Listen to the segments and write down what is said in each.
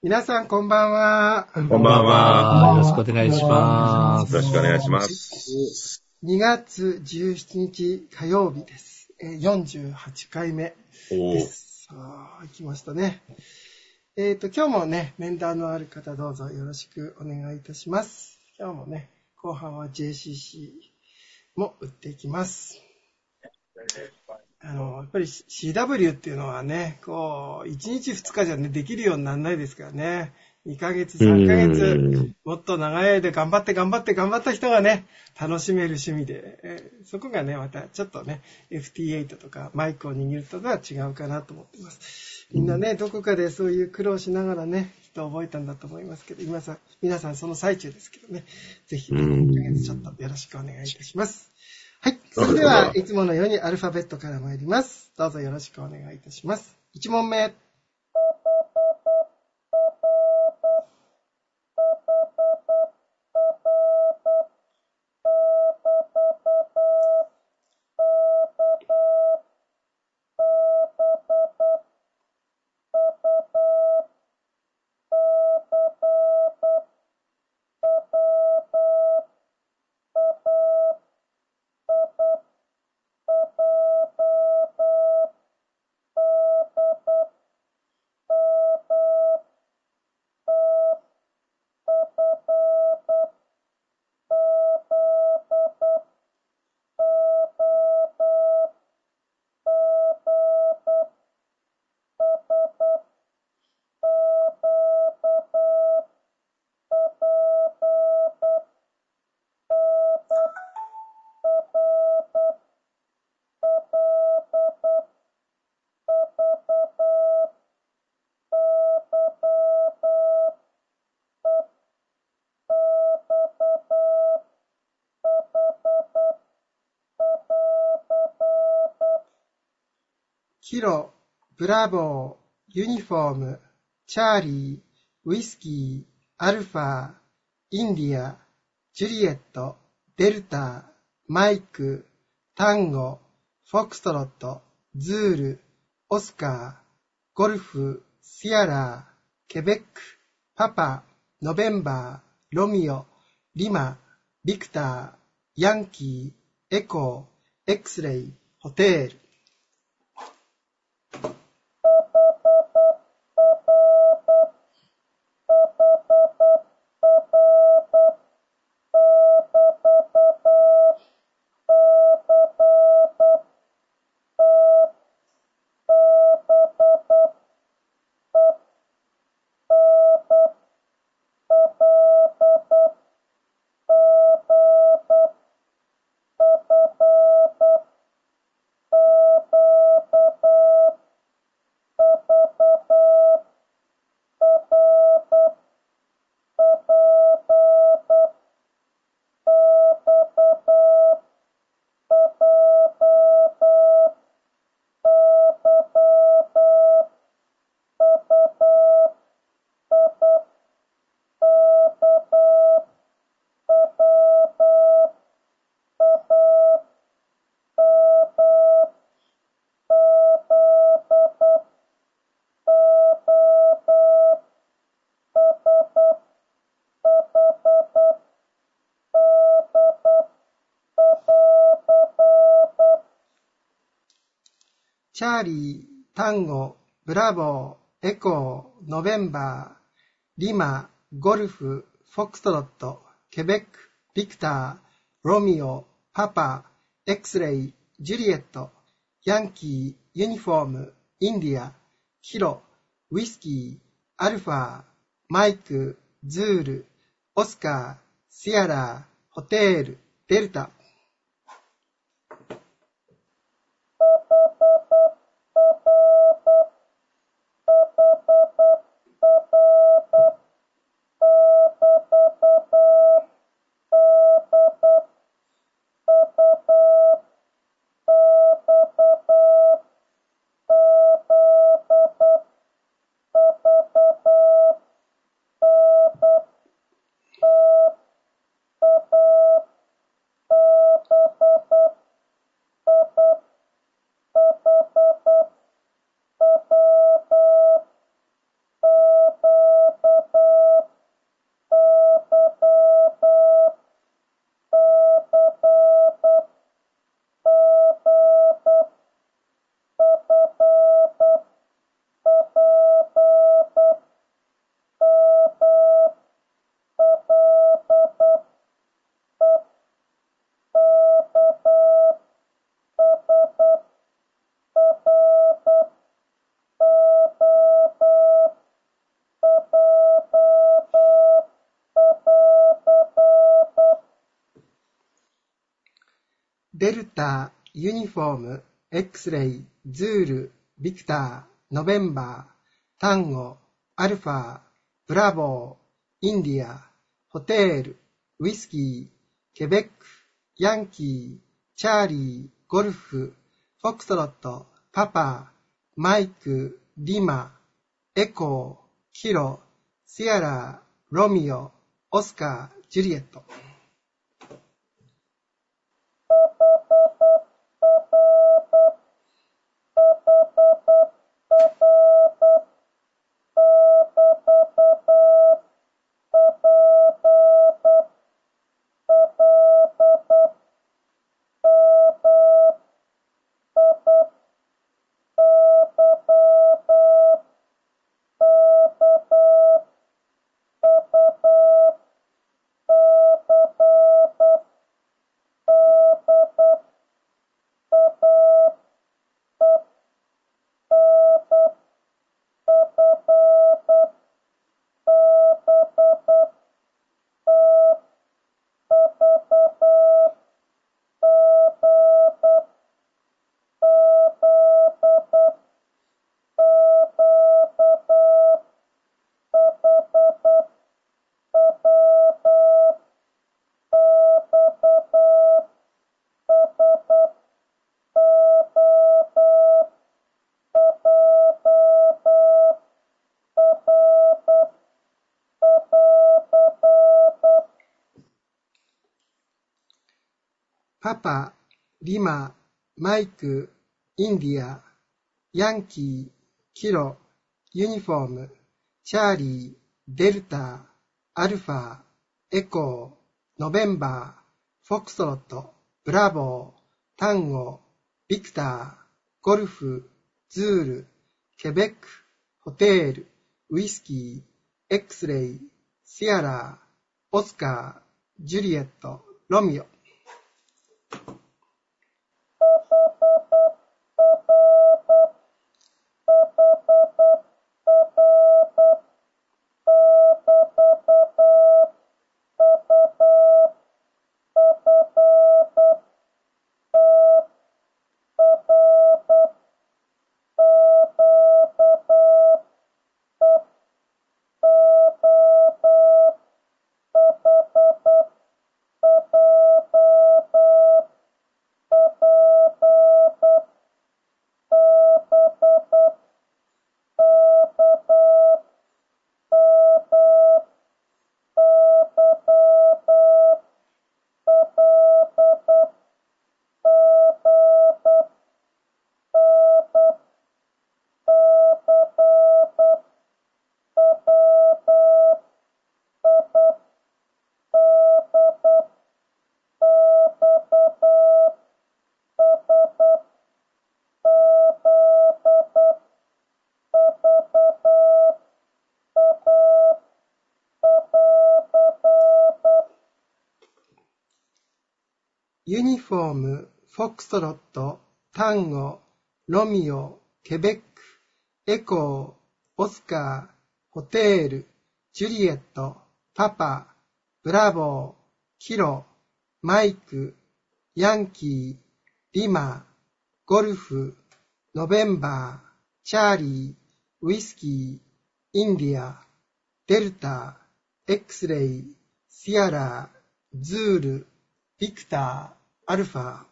皆さんこんばんは。 こんばんは。 よろしくお願いします。 よろしくお願いします。 2月17日火曜日です。48回目です。さあ、行きましたね。今日もね、面談のある方どうぞよろしくお願いいたします。今日もね、後半は JCC も打っていきます。やっぱり CW っていうのはね、こう、1日2日じゃね、できるようにならないですからね。2ヶ月、3ヶ月、もっと長い間頑張った人がね、楽しめる趣味で、そこがね、またちょっとね、FT8 とかマイクを握るとは違うかなと思っています。みんなね、どこかでそういう苦労しながらね、人を覚えたんだと思いますけど、皆さんその最中ですけどね、ぜひ、1ヶ月ちょっとよろしくお願いいたします。はい。それでは、いつものようにアルファベットから参ります。どうぞよろしくお願いいたします。1問目。キロ、ブラボー、ユニフォーム、チャーリー、ウイスキー、アルファ、インディア、ジュリエット、デルタ、マイク、タンゴ、フォクストロット、ズール、オスカー、ゴルフ、シアラー、ケベック、パパ、ノベンバー、ロミオ、リマ、ビクター、ヤンキー、エコー、エクスレイ、ホテール。チャーリー、タンゴ、ブラボー、エコー、ノベンバー、リマ、ゴルフ、フォックストロット、ケベック、ビクター、ロミオ、パパ、エクスレイ、ジュリエット、ヤンキー、ユニフォーム、インディア、キロ、ウイスキー、アルファ、マイク、ズール、オスカー、シアラー、ホテール、デルタ。 デルタ、ユニフォーム、X レイ、ズール、ビクター、ノベンバー、タンゴ、アルファ、ブラボー、インディア、ホテール、ウイスキー、ケベック、ヤンキー、チャーリー、ゴルフ、フォクトロット、パパ、マイク、リマ、エコー、キロ、シアラ、ロミオ、オスカー、ジュリエット。パパ、リマ、マイク、インディア、ヤンキー、キロ、ユニフォーム、チャーリー、デルタ、アルファ、エコー、ノベンバー、フォクストロット、ブラボー、タンゴ、ビクター、ゴルフ、ズール、ケベック、ホテール、ウイスキー、X レイ、シアラ、オスカー、ジュリエット、ロミオ。ユニフォーム、フォクストロット、タンゴ、ロミオ、ケベック、エコー、オスカー、ホテール、ジュリエット、パパ、ブラボー、キロ、マイク、ヤンキー、リマ、ゴルフ、ノベンバー、チャーリー、ウイスキー、インディア、デルタ、X レイ、シアラ、ズール、ビクター、アルファ。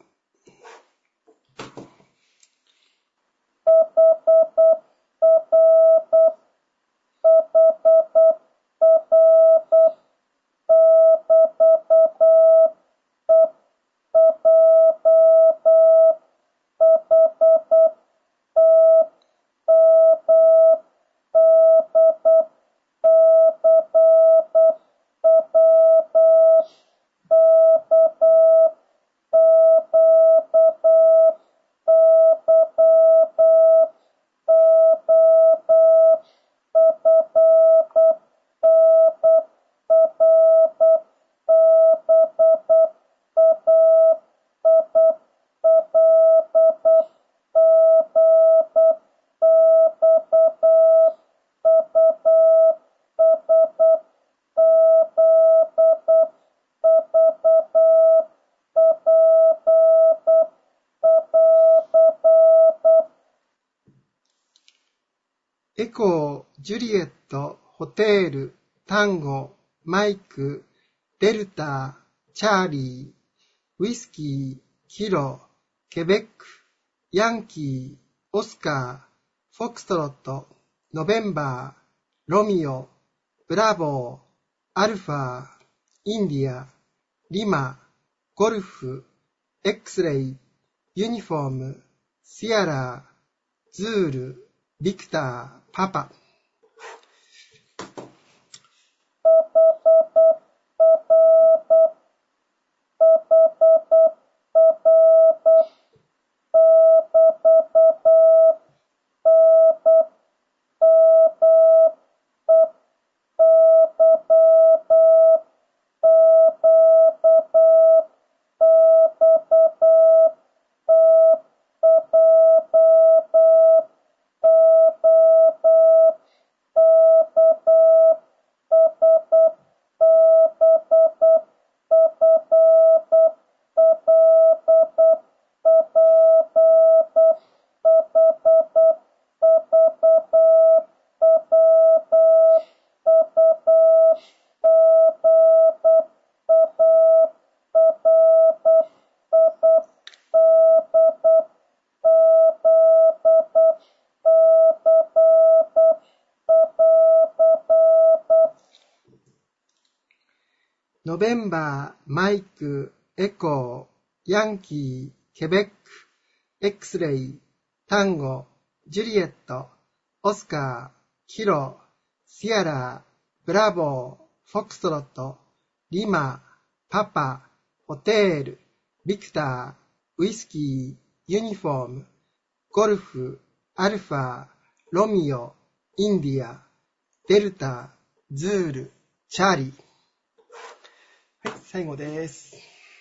コー、ジュリエット、ホテール、タンゴ、マイク、デルタ、チャーリー、ウイスキー、キロ、ケベック、ヤンキー、オスカー、フォックストロット、ノベンバー、ロミオ、ブラボー、アルファ、インディア、リマ、ゴルフ、エクスレイ、ユニフォーム、シアラ、ズール、ビクター、パパ。ノベンバー、マイク、エコー、ヤンキー、ケベック、エクスレイ、タンゴ、ジュリエット、オスカー、キロ、シアラ、ブラボー、フォックストロット、リマ、パパ、ホテール、ビクター、ウイスキー、ユニフォーム、ゴルフ、アルファ、ロミオ、インディア、デルタ、ズール、チャーリー。はい、最後です。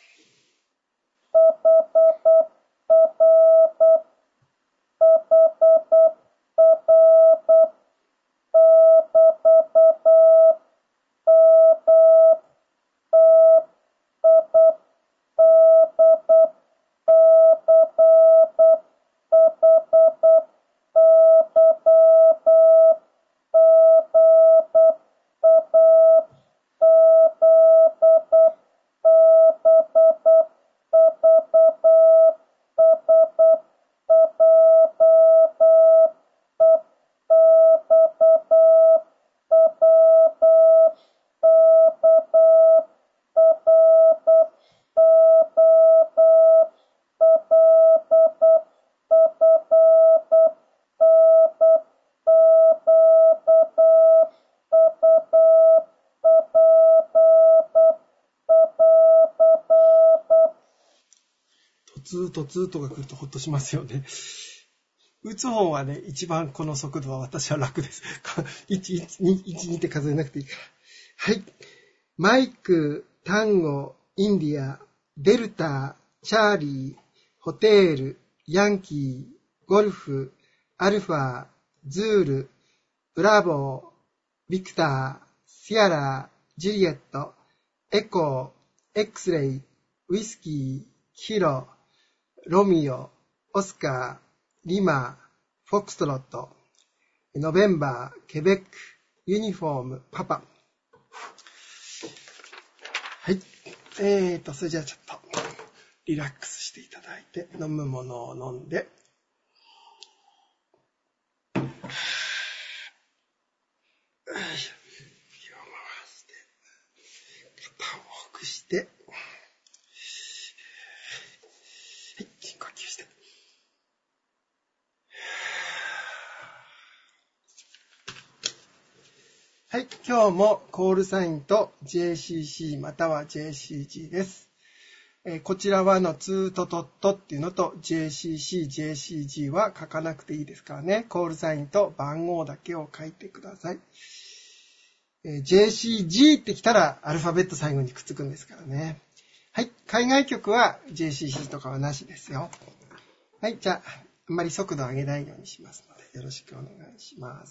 とツーとが来るとほっとしますよね。打つ方はね、一番この速度は私は楽です。1、1、2って数えなくていいから。はい。マイク、タンゴ、インディア、デルタ、チャーリー、ホテール、ヤンキー、ゴルフ、アルファ、ズール、ブラボー、ビクター、シアラ、ジュリエット、エコー、エクスレイ、ウイスキー、キロ、ロミオ、オスカー、リマ、フォックストロット、ノベンバー、ケベック、ユニフォーム、パパ。はい。それじゃあちょっとリラックスしていただいて、飲むものを飲んで、気を回して、肩をほぐして、はい、深呼吸して。はい、今日もコールサインと JCC または JCG です。こちらはツートトットっていうのと JCC、JCG は書かなくていいですからね。コールサインと番号だけを書いてください。JCG ってきたらアルファベット最後にくっつくんですからね。はい、海外局は JCC とかはなしですよ。はい、じゃあ、あんまり速度上げないようにしますのでよろしくお願いします。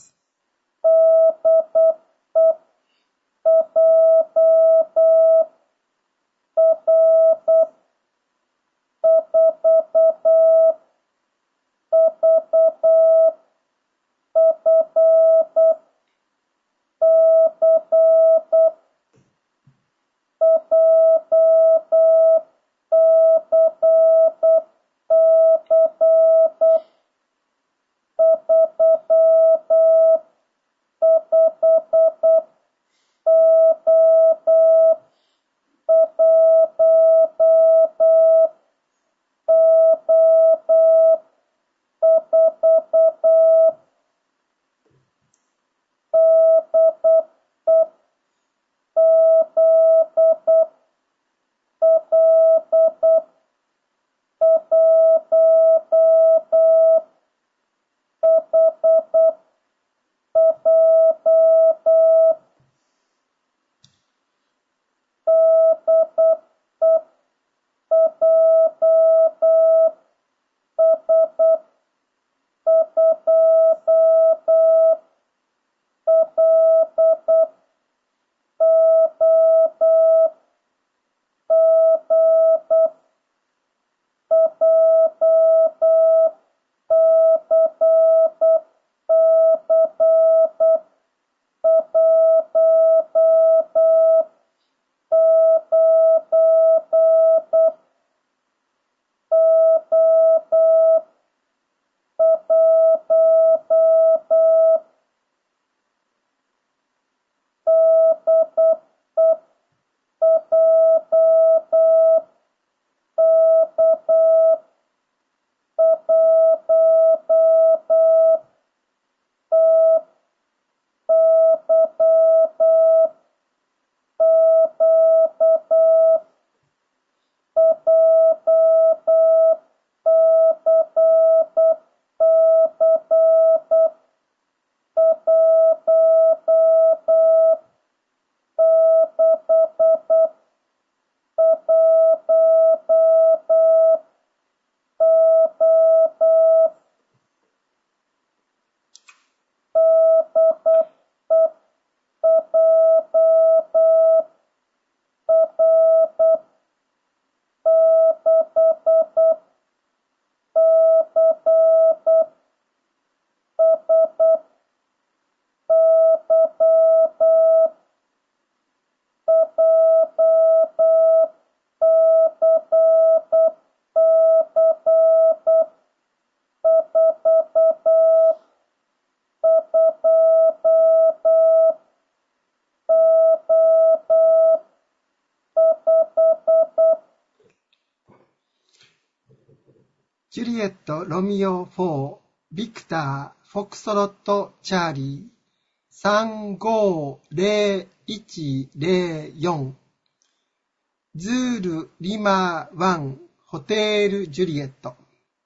リエット、ロミオ4、ビクター、フォクストロット、チャーリー、350104、ズール、リマ1、ホテール、ジュリエット。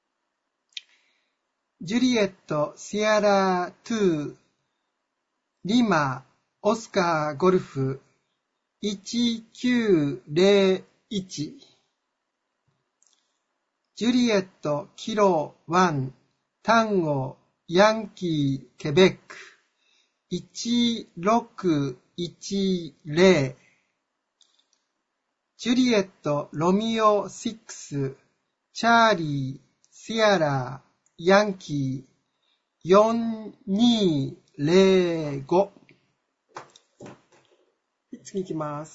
ジュリエット、シアラ2、リマ、オスカー、ゴルフ、1901。ジュリエット、キロ1、タンゴ、ヤンキー、ケベック、1610。ジュリエット、ロミオ6、チャーリー、シアラ、ヤンキー、4205。次行きます。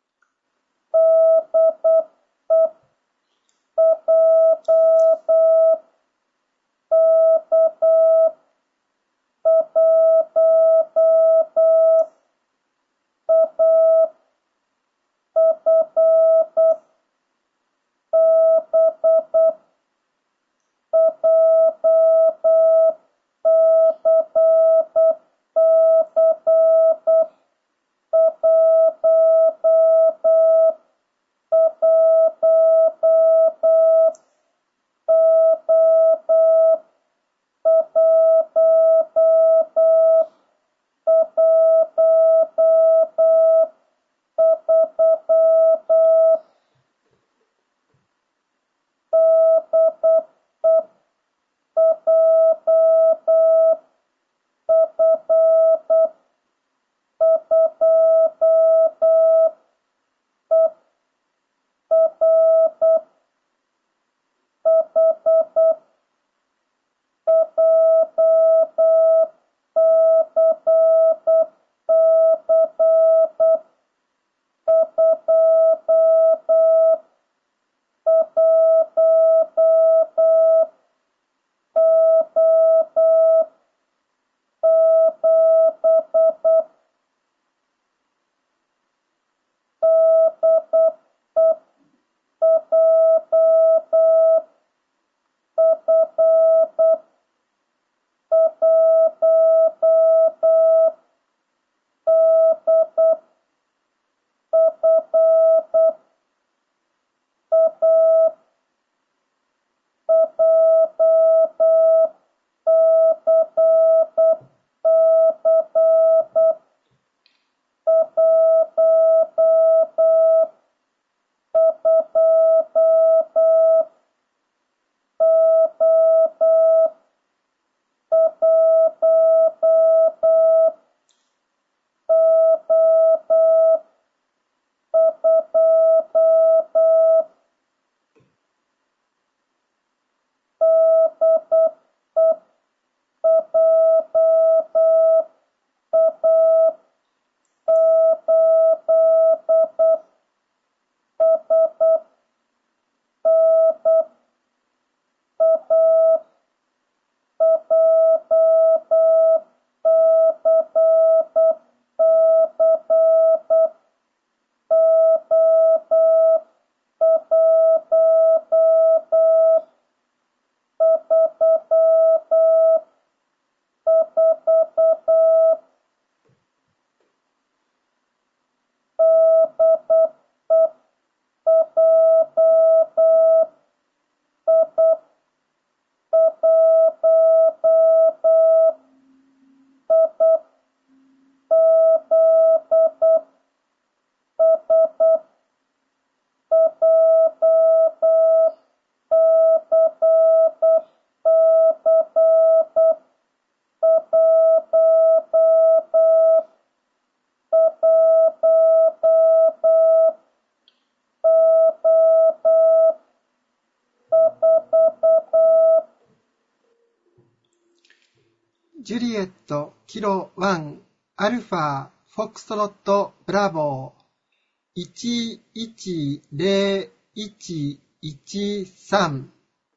ジュリエット、キロ1、アルファ、フォックストロット、ブラボー、110113。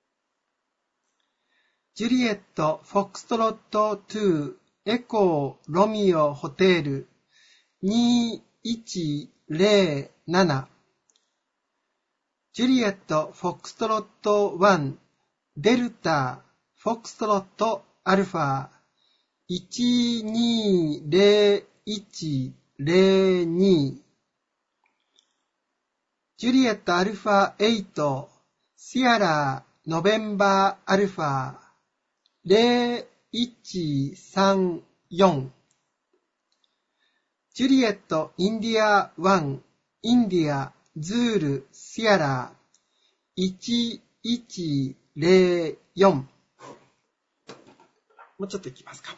ジュリエット、フォックストロット2、エコー、ロミオ、ホテル、2107。ジュリエット、フォックストロット1、 デルタ、フォックストロット、アルファ、120102、ジュリエット、アルファ8、シアラ、ノベンバー、アルファ、0134、ジュリエット、インディア1、インディア、ズール、シアラ、1104。もうちょっといきますか。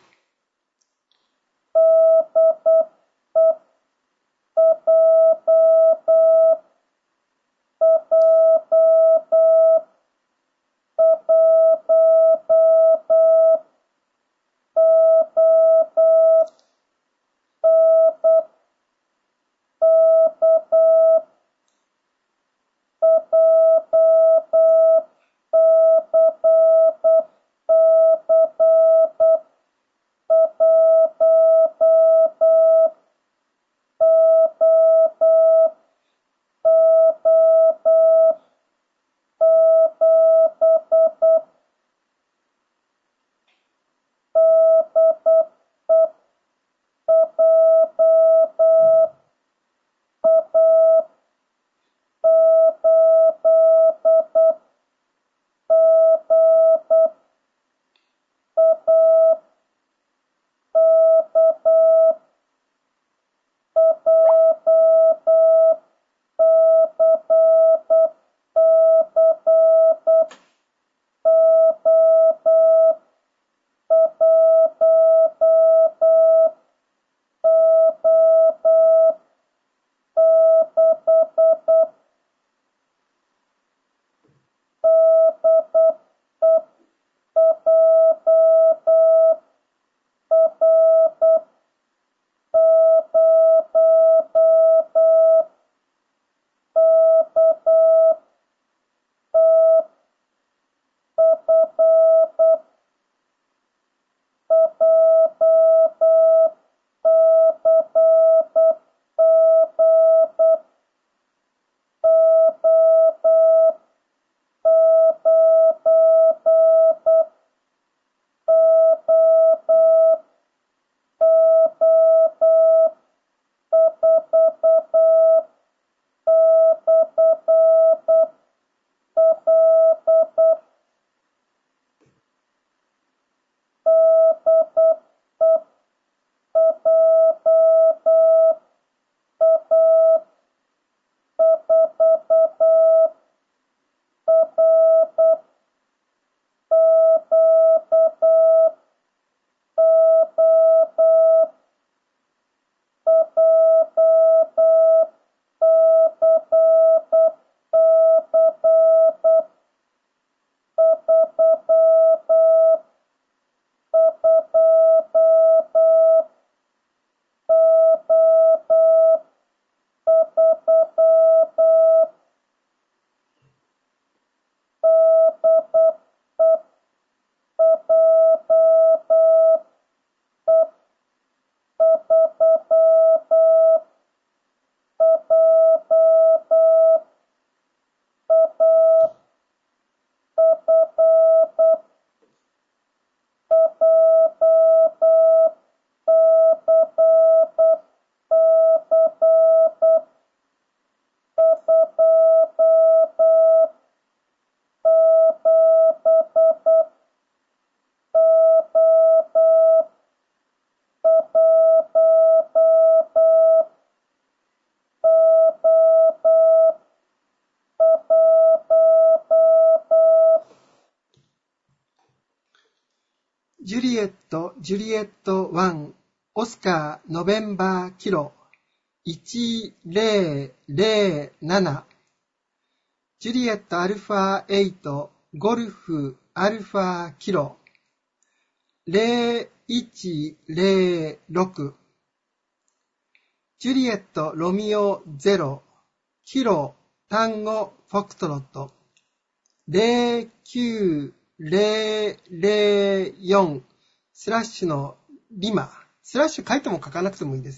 ジュリエット、ジュリエット1、オスカー、ノベンバー、キロ、1007、ジュリエット、アルファ8、ゴルフ、アルファ、キロ、0106、ジュリエット、ロミオ0、キロ、タンゴ、フォクトロット、09004スラッシュのリマ。スラッシュ書いても書かなくてもいいです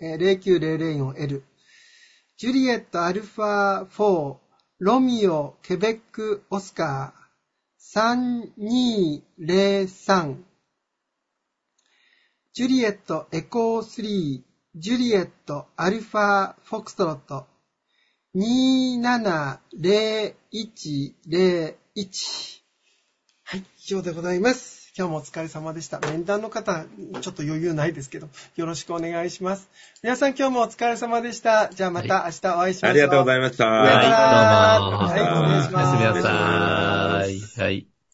。09004L。ジュリエットアルファ4、ロミオ、ケベック、オスカー、 3203ジュリエットエコー3ジュリエットアルファフォクストロット270101はい、以上でございます。今日もお疲れ様でした。面談の方、ちょっと余裕ないですけど、よろしくお願いします。皆さん今日もお疲れ様でした。じゃあまた明日お会いしましょう。 ありがとうございました。 はい、どうも。 はい、失礼します。 おやすみなさい。はい。